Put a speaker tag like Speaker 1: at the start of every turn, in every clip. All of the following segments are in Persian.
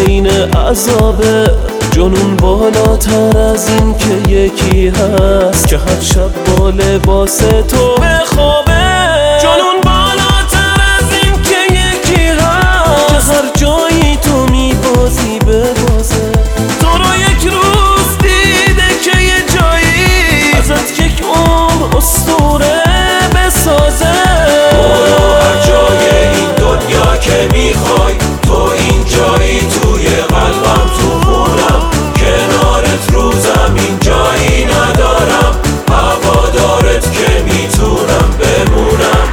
Speaker 1: عین عذابه. جنون بالاتر از این که یکی هست که هر شب با لباس تو بخوابه. جنون بالاتر از این که یکی هست که هر جایی تو میبازی ببازه. تو رو یک روز دیده که یه جایی ازت یک عمر اسطوره بسازه.
Speaker 2: برو هر جای این دنیا که میخوای، تو این جایی توی قلبم، تو خونم، کنارت رو زمین جایی ندارم. هوادارت که میتونم بمونم.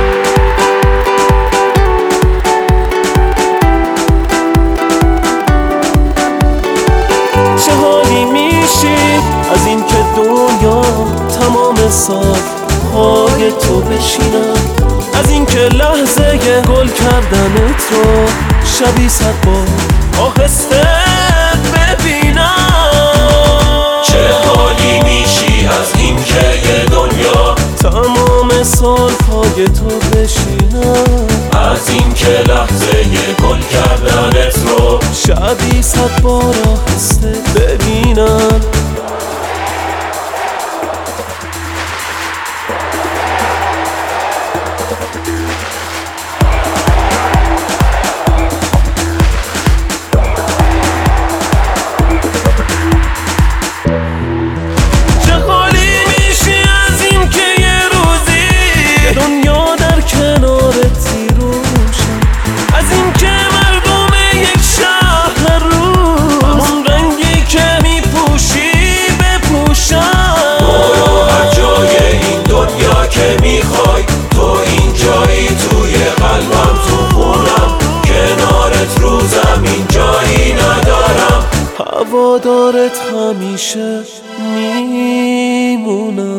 Speaker 1: چه حالی میشی از این که دنیا تمام سال پای تو بشینم، از این که لحظه گل کردنت رو شبی 100 بار آهسته ببینم.
Speaker 2: چه حالی میشی از این که یه دنیا
Speaker 1: تمام سال پای تو بشینم،
Speaker 2: از این که لحظه گل کردنت رو
Speaker 1: شبی 100 بار آهسته ببینم.
Speaker 2: میخوای تو این جایی توی قلبم، تو خونم، کنارت رو زمین جایی ندارم.
Speaker 1: هوادارت همیشه میمونم.